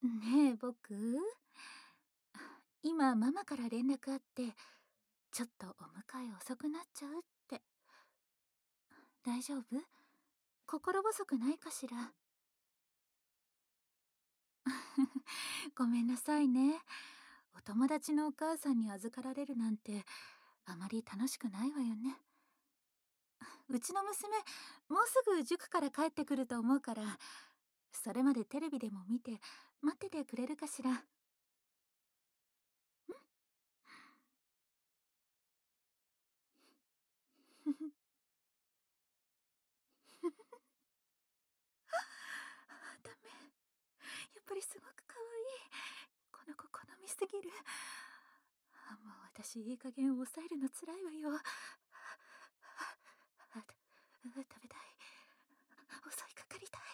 ねえ、僕。今、ママから連絡あって、ちょっとお迎え遅くなっちゃうって。大丈夫？心細くないかしら？ごめんなさいね。お友達のお母さんに預かられるなんて、あまり楽しくないわよね。うちの娘、もうすぐ塾から帰ってくると思うから、それまでテレビでも見て、待っててくれるかしら？ダメ。やっぱりすごく可愛い。この子好みすぎる。もう私いい加減抑えるの辛いわよ。食べたい。襲いかかりたい。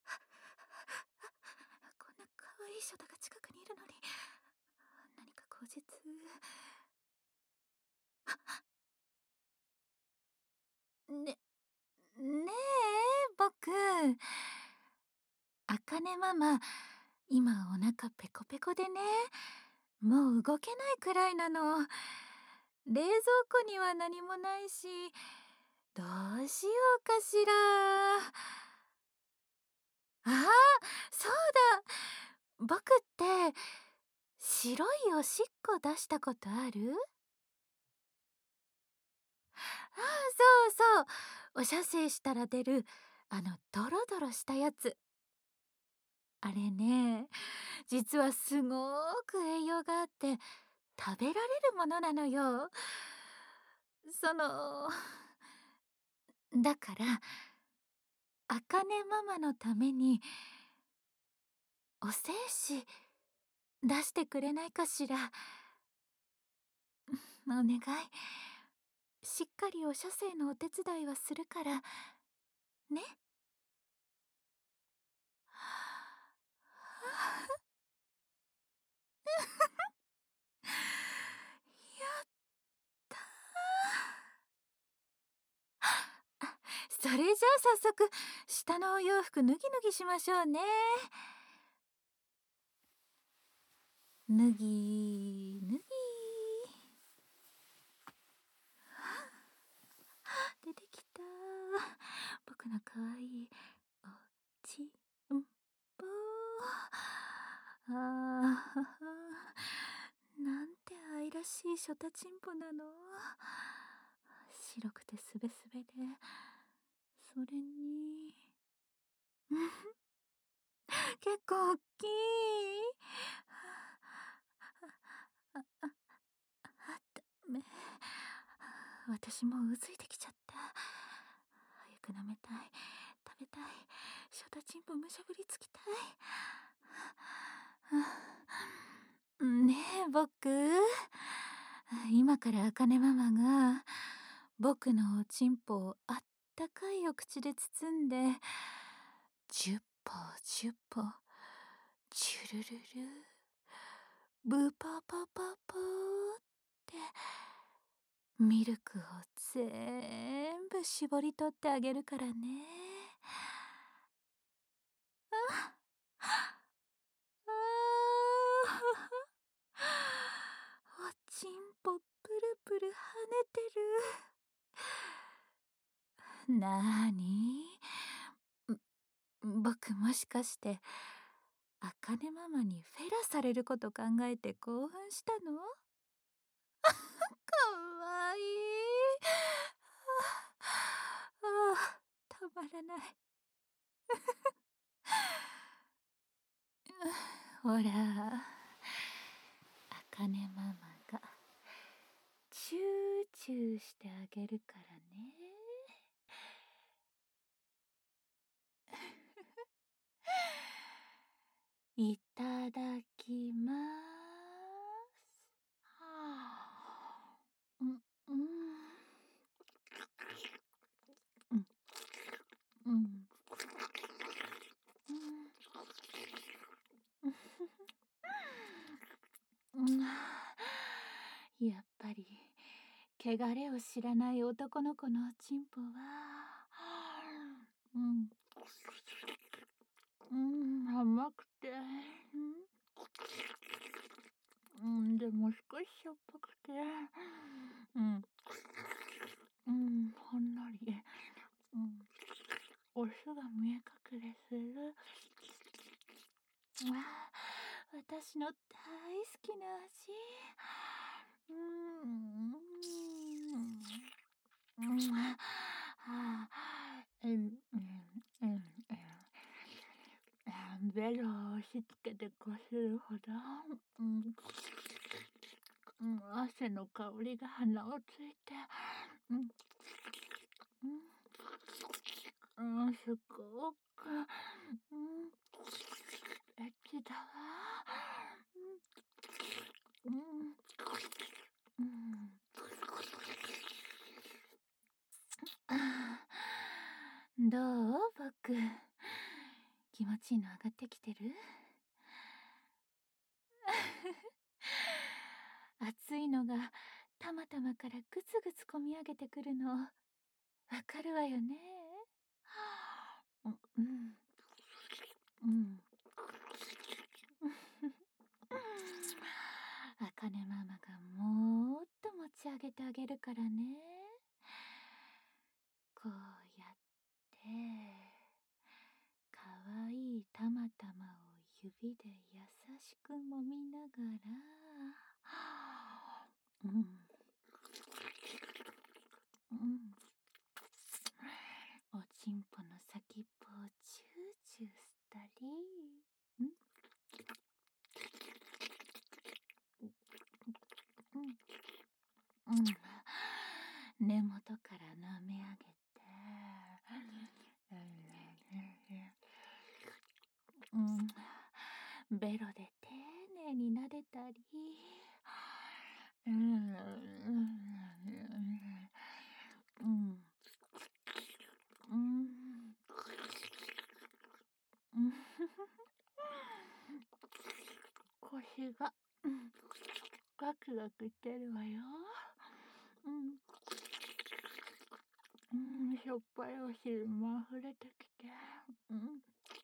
こんな可愛いショタが近くにいるのに、何か口実。ね、ねえ、僕。あかねママ、今お腹ペコペコでね、もう動けないくらいなの。冷蔵庫には何もないし、どうしようかしら。ああ、そうだ。僕って白いおしっこ出したことある？ああ、そうそう。お射精したら出る、ドロドロしたやつ。あれね、実はすごーく栄養があって食べられるものなのよ。その、だから、あかねママのためにお精子出してくれないかしら。お願い。しっかりお射精のお手伝いはするからね。やったー。それじゃあ早速下のお洋服脱ぎ脱ぎしましょうね。脱ぎ脱ぎ。出てきた。僕の可愛いおちんぽ。あー、なんて愛らしいショタチンポなの。白くてすべすべで、それに結構大きい。ダメ。私もううずいてきちゃった。早く舐めたい、食べたい、ショタチンポむしゃぶりつきたい。ねえ、僕。今からあかねママが僕のおちんぽをあったかいお口で包んで、10歩10歩、チュルルル、ブパパパパーってミルクを全部絞り取ってあげるからね。あおちんぽプルプル跳ねてる。なーに？僕もしかしてあかねママにフェラされること考えて興奮したの？かわいい。たまらない。ほら、あかねママがチューチューしてあげるからね。いただきます。うん、うん、うん、うん、うん、やっぱり汚れを知らない男の子のおちんぽは、うん、うん、甘くて、 でも少ししょっぱくて、うん、ほんのり、うん、お酢が見え隠れする。あ私の大好きな味。うーん。あうん、うん、うん、ベロを押し付けてこするほど、うん、汗の香りが鼻をついて、うん、すごく、エッチだわ。うん、うん、うん。どう僕、気持ちいいの上がってきてる？暑いのがたまたまからぐつぐつこみ上げてくるのわかるわよね。うん、うん、うん。あかねママがもっと持ち上げてあげるからね。こうやってかわいいたまたまを指で優しく揉みながら、うん、うん、おちんぽの先っぽをチューチューしたり、うん、うん、うん、根元から舐め上げて、うん、ベロで丁寧に撫でたり、うん、うん、うん、うん、うん、腰が、ガクガクしてるわよ。うん、しょっぱいお汁も溢れてきて、うん、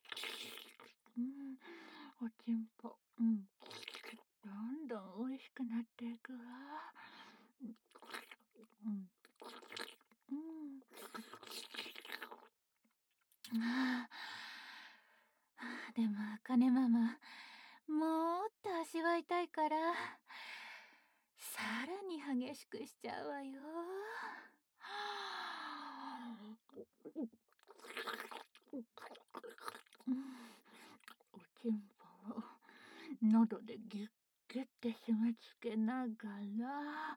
おちんぽ、どんどん美味しくなっていくわ。うん、うん、うん。あでも、あかねママ、もっと味わいたいから、さらに激しくしちゃうわよ。うんおちんぽを喉でギュッギュッて締め付けながら、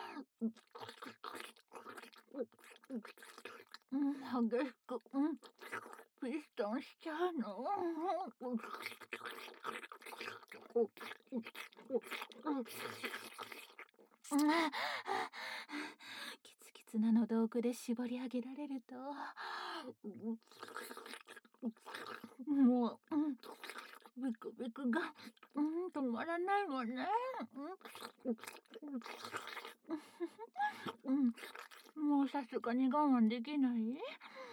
激しく、ピストンしちゃうの。キツキツなの道具で絞り上げられると、もう、ビクビクが、止まらないわね。もうさすがに我慢できない？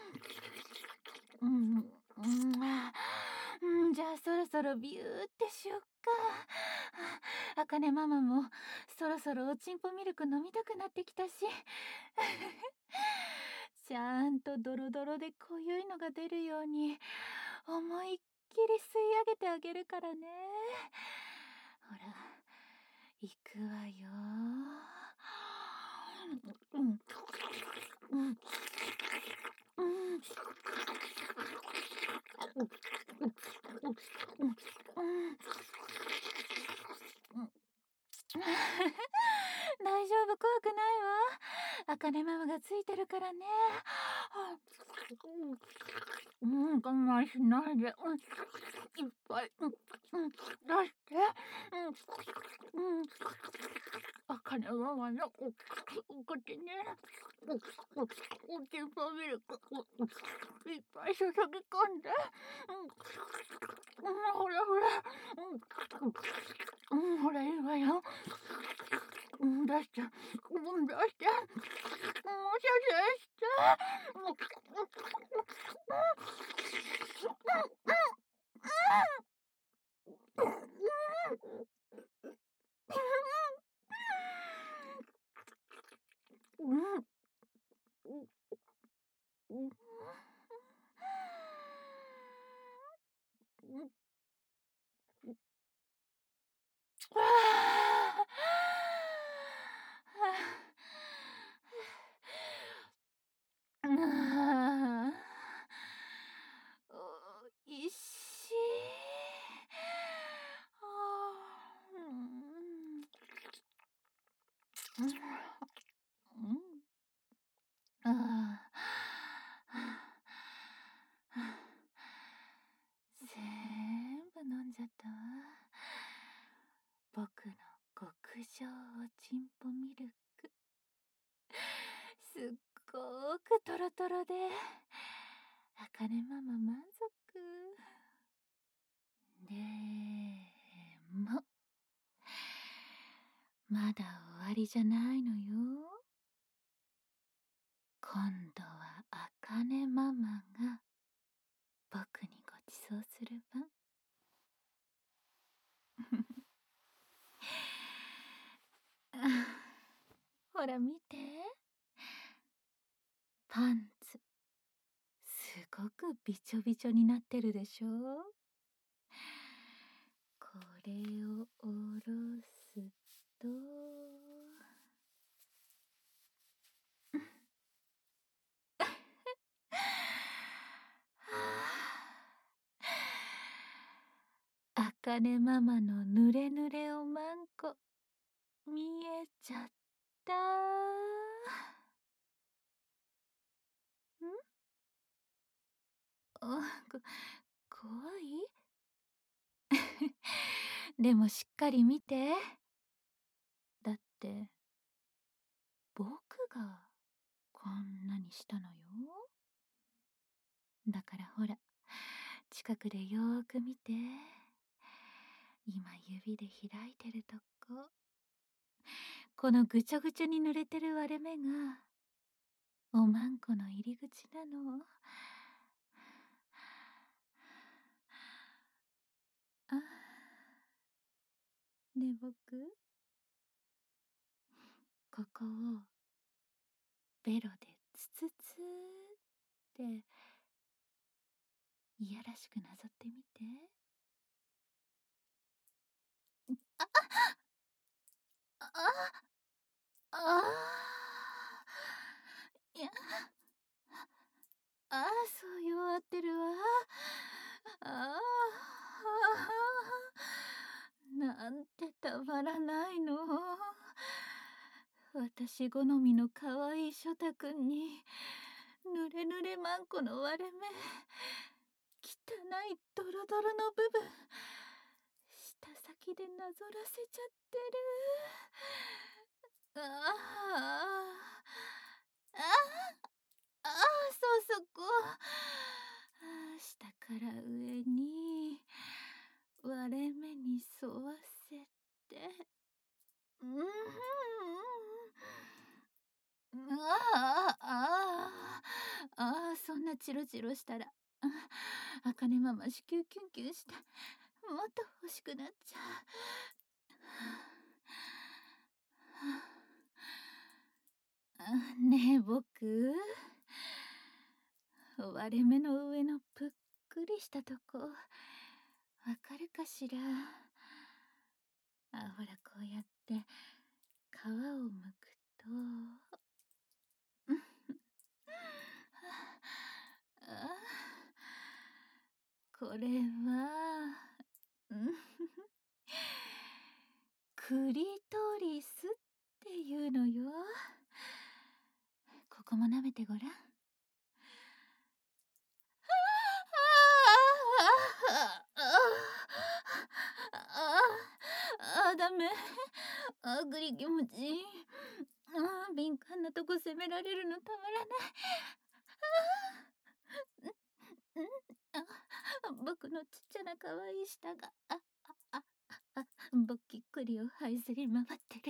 じゃあそろそろビューってしよっか。あかねママもそろそろおちんぽミルク飲みたくなってきたし。ちゃんとドロドロで濃ゆいのが出るように思いっきり吸い上げてあげるからね。ほら、いくわよ。うん、うん、うん。大丈夫、怖くないわ。あかねママがついてるからね。我慢しないで、いっぱい、出して。あかねママの口ね、おちんぽミルク、いっぱい注ぎ込んで。ほらほら、ほらいいわよ。出して、出して、もう射精して。 うん、うん、うん、おいしい。うん、うん、あ全部飲んじゃったわ。僕の極上おちんぽミルク。すっごくトロトロで、あかねママ満足。でも、まだ終わりじゃないのよ。今度はあかねママが僕にごちそうする番。ほら見て、パンツすごくびちょびちょになってるでしょ。これをおろすとあかねママのぬれぬれおまんこ見えちゃった。あ、怖いでもしっかり見て。だって僕がこんなにしたのよ。だからほら、近くでよーく見て。今指で開いてるとこ。このぐちょぐちょに濡れてる割れ目がおまんこの入り口なの。あ、ね僕、ここをベロでツツツーっていやらしくなぞってみて。ああいや、そう弱ってるわ。あなんてたまらないの。私好みの可愛いショタくんにぬれぬれまんこの割れ目、汚いドロドロの部分舌先でなぞらせちゃってる。そうそこ。下から上に割れ目に沿わせて。うんそんなチロチロしたら、あかねママ子宮キュンキュンしてもっと欲しくなっちゃう。ねえ僕、割れ目の上のぷっくりしたとこわかるかしら。ほらこうやって皮をむくとこれはクリトリスっていうのよ。ここも舐めてごらん。ダメ。グリ気持ちいい。敏感なとこ責められるのたまらない。僕のちっちゃな可愛い舌がぼっきっくりを這いずり回ってる。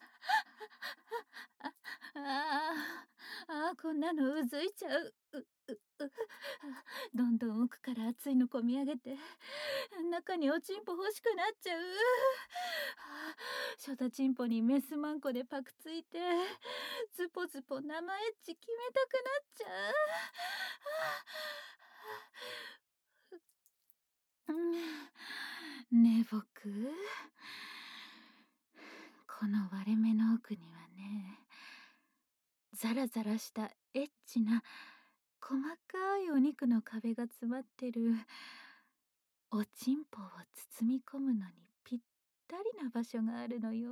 こんなのうずいちゃう。 どんどん奥から熱いのこみ上げて、中におちんぽ欲しくなっちゃう。ショタチンポにメスマンコでパクついて、ズポズポ生エッチ決めたくなっちゃう。ねえ僕、この割れ目の奥にはね、ザラザラしたエッチな細かいお肉の壁が詰まってるおちんぽを包み込むのにぴったりな場所があるのよ。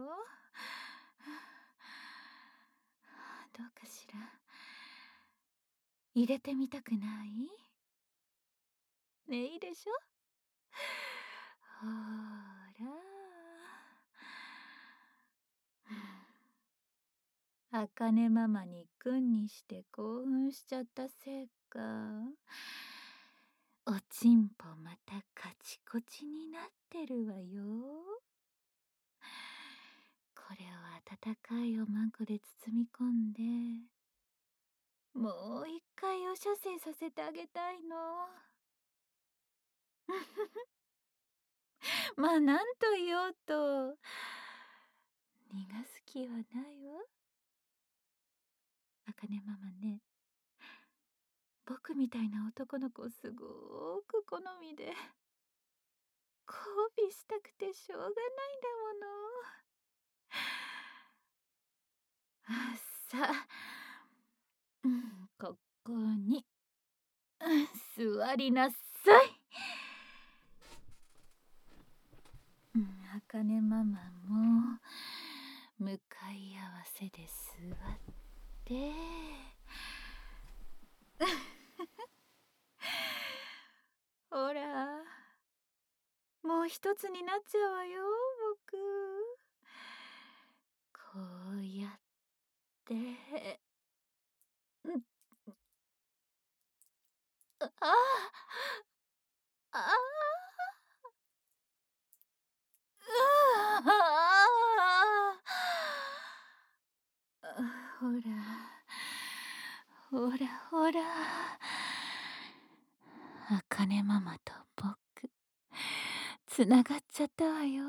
どうかしら。入れてみたくない？ね、いいでしょ？ほら。あかねママに君にして興奮しちゃったせいか、おちんぽまたカチコチになってるわよ。これを温かいおまんこで包み込んで、もう一回お射精させてあげたいの。まあなんと言おうと逃がす気はないわ。あかねママね、僕みたいな男の子すごく好みで、交尾したくてしょうがないんだもの。さあ、ここに、座りなさい。あかねママも向かい合わせで座ってほら、もう一つになっちゃうわよ僕。こうやってああほらほらほら、あかねママと僕つながっちゃったわよ。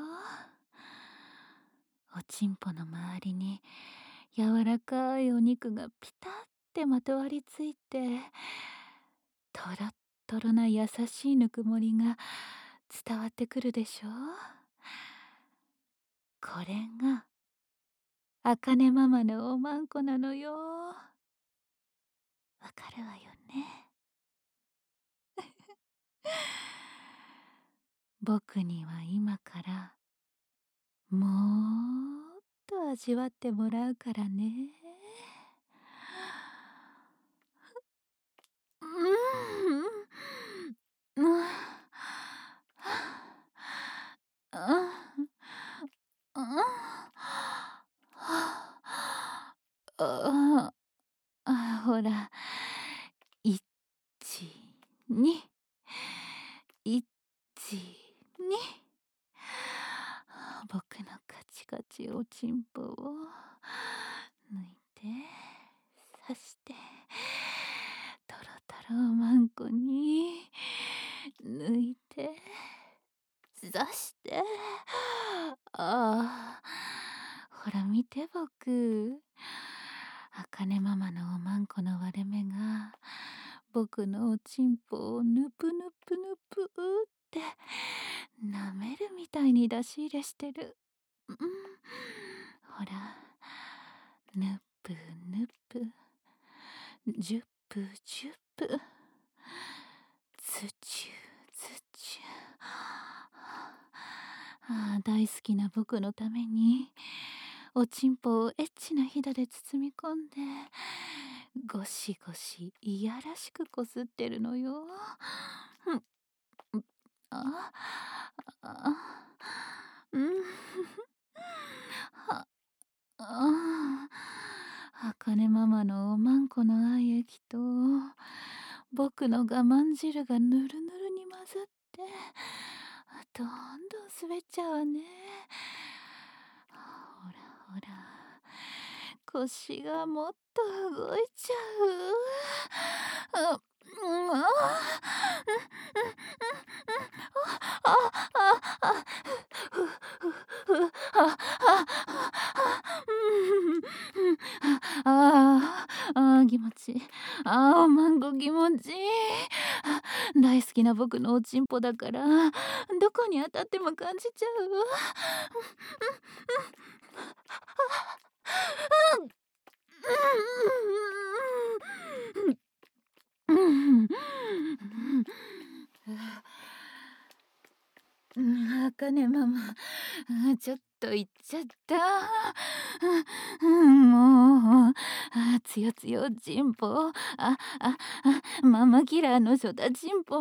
おちんぽの周りに柔らかいお肉がピタってまとわりついて、とろっとろな優しいぬくもりが伝わってくるでしょ。これがあかねママのおまんこなのよ。わかるわよね。僕には今からもっと味わってもらうからね。ほら、1、2、1、2。僕のカチカチおちんぽを抜いて、刺して、トロトロマンコに抜いて、刺して、ほら見て僕、あかねママのおまんこの割れ目が僕のおちんぽをぬぷぬぷぬぷって舐めるみたいに出し入れしてる。ほら、ぬぷぬぷ、じゅっぷじゅっぷ、つちゅつちゅ。大好きな僕のためにおちんぽをエッチなひだで包み込んでゴシゴシいやらしくこすってるのよ。ああはあかねママのおまんこの愛液と僕の我慢汁がぬるぬるに混ざってどんどん滑っちゃうわね。ほらほら、腰がもっと動いちゃう。 うん、ああ、あ、あ、ふふふふ、あ、あ、あ、ああ、気持ちいい。ああ、マンゴ気持ちいい。大好きな僕のおちんぽだから、どこに当たっても感じちゃう。うん。あかねママ、ちょっと言っちゃった。もう、つよつよちんぽ、ママキラーのショタちんぽ、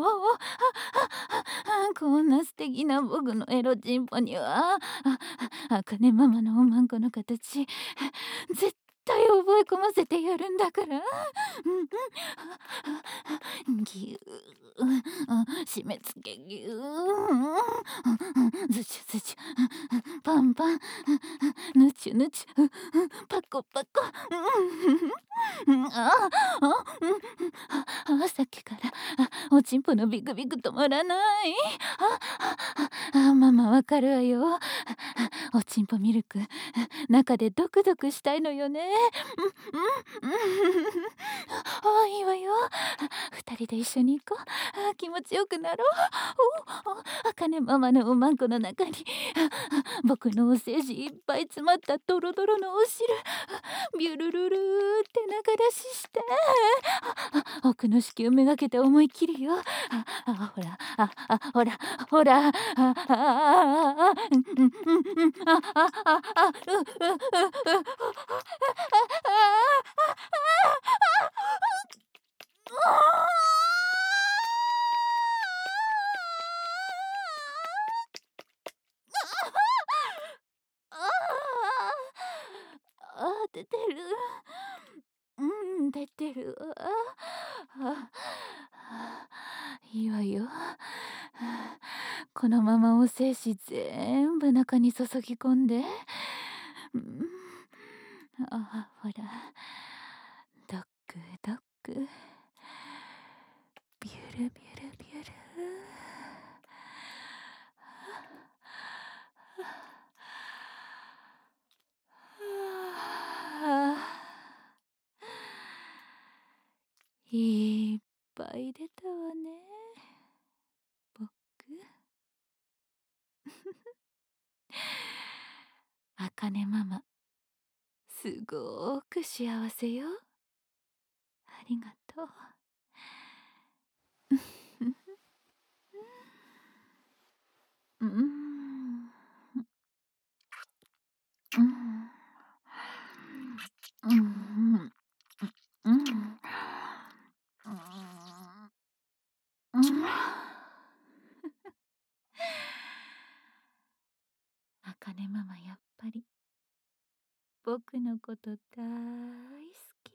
こんな素敵な僕のエロちんぽには、あかねママのおまんこの形、絶対覚え込ませてやるんだから。ぎゅ締め付けぎゅずちゅずちゅパンパンぬちゅぬちゅパコパコさっきからおちんぽのビクビク止まらない。ママわかるわよ。おちんぽミルク中でドクドクしたいのよね。いいわよ。二人で一緒に行こう。気持ちよくなろう。あかねママのおまんこの中に僕のお精子いっぱい詰まったドロドロのお汁ビュルルルーって中出しして、奥の子宮めがけて思いっきりよ。ほら、ほら、ほら、うんうんうんうん、出てる。うん、出てる。いいわよ。このままお精子全部中に注ぎ込んで。うん、ほら、ドッグドッグ、ビュルビュルビュル。いっぱい出たわね、僕。あかねママ、すごーく幸せよ。ありがとう。うん。うん。うん。うん。うん。あかねママ、やっぱり僕のこと大好き。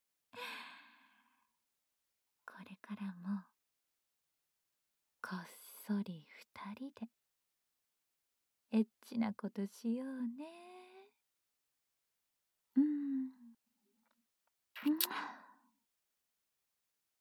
これからもこっそり二人でエッチなことしようね。うん。